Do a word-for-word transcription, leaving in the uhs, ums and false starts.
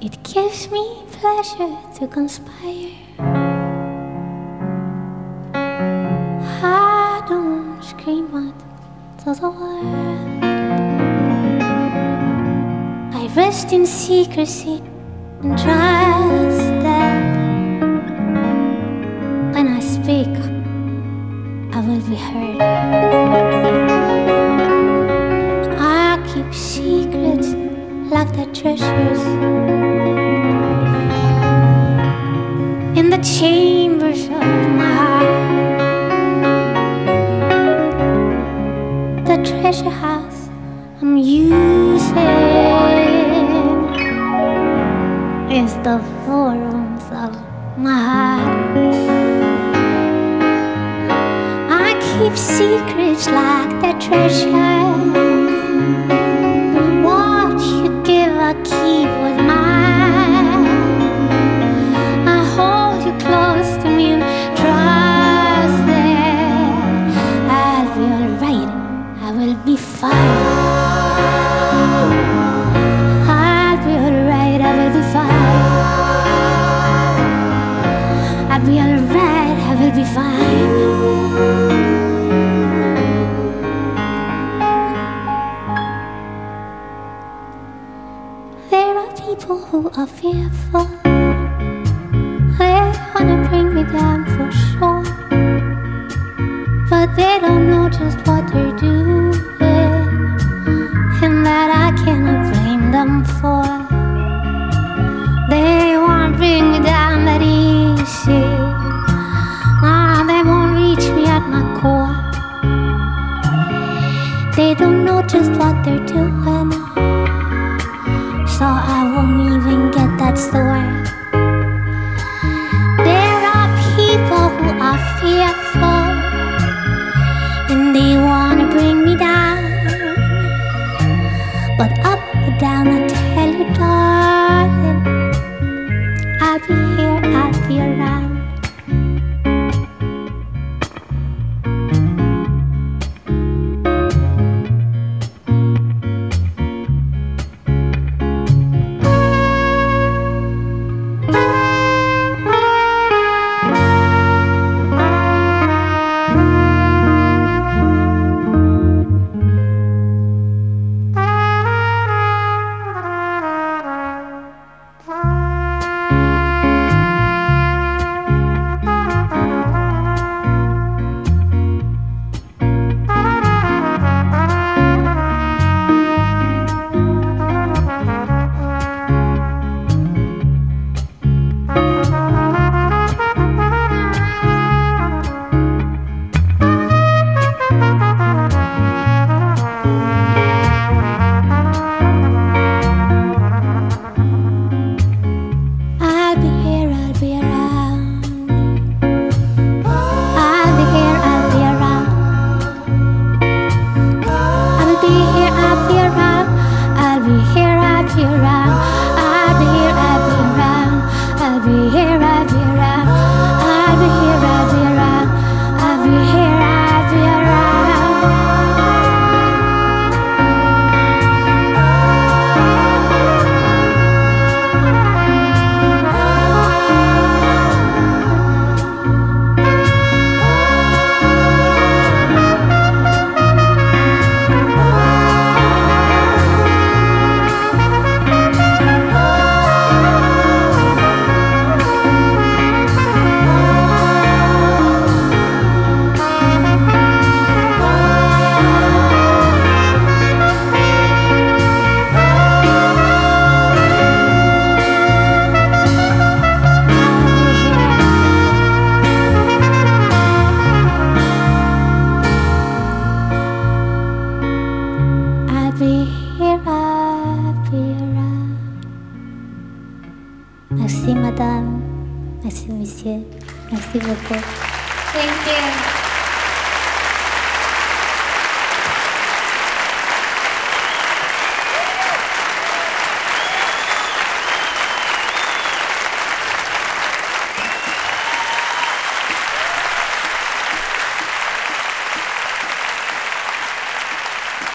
It gives me pleasure to conspire. I don't scream out to the world. I rest in secrecy and trust that when I speak, I will be heard. I keep secrets like the treasures in the chambers of my heart. The treasure house I'm using is the forums of my heart. I keep secrets like the treasure. What you give, I keep with mine. I hold you close to me and trust that I'll be alright. I will be fine. I'll be alright. I will be fine. I'll be alright. I will be fine. There are people who are fearful. They wanna bring me down for sure, but they don't know just what they're doing, and that I cannot blame them for. They wanna bring me down that easy. Nah, they won't reach me at my core. They don't know just what they're doing, so I won't even get that sore. There are people who are fearful, and they wanna bring me down. But up or down, I tell you, darling, I'll be here, I'll be around. Merci madame, merci monsieur, merci beaucoup. Thank you.